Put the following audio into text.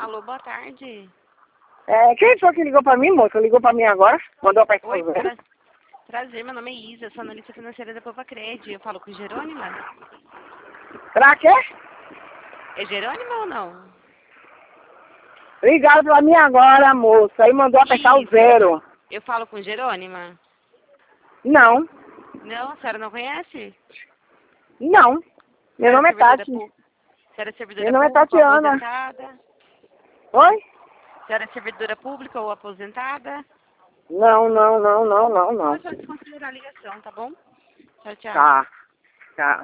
Alô, boa tarde. Quem foi que ligou pra mim, moça? Ligou pra mim agora? Mandou apertar Oi, o zero? prazer, meu nome é Isa, sou analista financeira da Povacred. Eu falo com Jerônima? Pra quê? É Jerônima ou não? Ligaram pra mim agora, moça, e mandou apertar o Isso. zero. Eu falo com Jerônima? Não, Não, a senhora não conhece? não. Meu nome é Tati. A senhora é servidora Meu nome é pública ou Tatiana. aposentada? Oi? A senhora é servidora pública ou aposentada? Não, não, não, não, não, não. Pode desconsiderar a ligação, tá bom? Tchau, tchau. Tá, tá.